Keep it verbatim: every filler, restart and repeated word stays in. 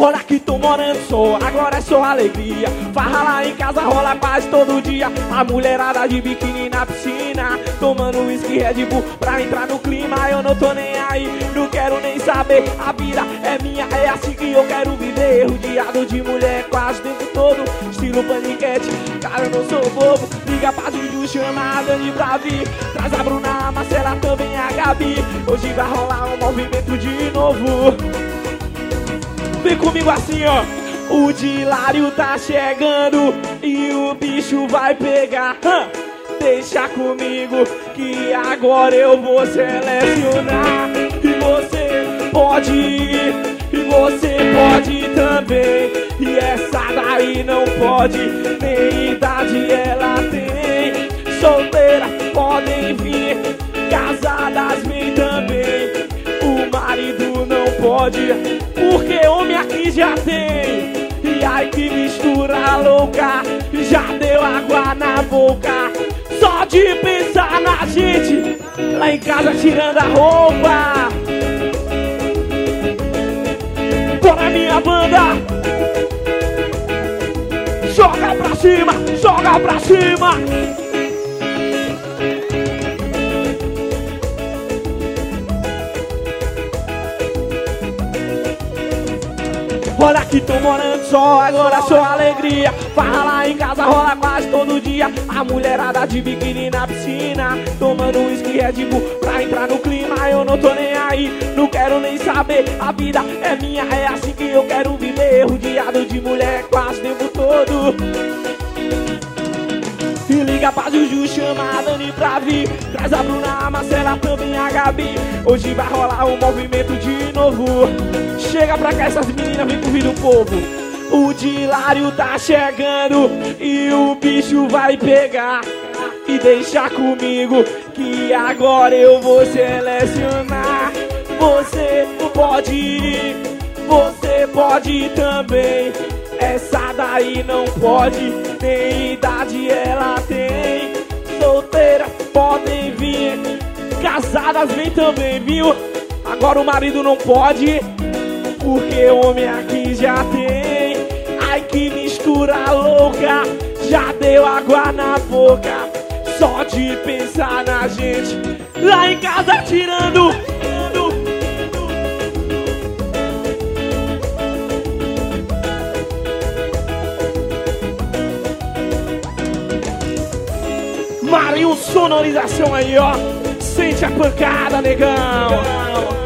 Olha que tô morando só, agora é só alegria. Farra lá em casa, rola paz todo dia. A mulherada de biquíni na piscina, tomando whisky Red Bull pra entrar no clima. Eu não tô nem aí, não quero nem saber. A vida é minha, é assim que eu quero viver. Rodeado de mulher quase o tempo todo, estilo paniquete, cara eu não sou bobo. Liga pra Juju, chama a Dani pra vir. Traz a Bruna, a Marcela, também a Gabi. Hoje vai rolar um movimento de novo. Vem comigo assim, ó. O Dilário tá chegando e o bicho vai pegar. Hã? Deixa comigo que agora eu vou selecionar. E você pode ir, e você pode também. E essa daí não pode, nem idade ela tem. Solteira podem vir, casadas vem também. O marido não pode, porque homem aqui já tem. E ai que mistura louca, já deu água na boca. Só de pensar na gente, lá em casa tirando a roupa. Bora minha banda, joga pra cima, joga pra cima. Olha que tô morando só, agora só alegria. Farra lá em casa, rola quase todo dia. A mulherada de biquíni na piscina, tomando whisky Red Bull pra entrar no clima. Eu não tô nem aí, não quero nem saber. A vida é minha, é assim que eu quero viver. Rodeado de mulher quase o tempo todo. E liga pra Juju, chama a Dani pra vir. Traz a Bruna, a Marcela, também a Gabi. Hoje vai rolar um movimento de novo. Chega pra cá essas meninas, vem convida o povo. O Dilário tá chegando e o bicho vai pegar. E deixa comigo que agora eu vou selecionar. Você pode ir, você pode ir também. Essa daí não pode, nem idade ela tem. Solteira podem vir, casadas vem também, viu? Agora o marido não pode, porque homem aqui já tem. Ai que mistura louca, já deu água na boca. Só de pensar na gente, lá em casa tirando. Marinho sonorização aí, ó. Sente a pancada, negão.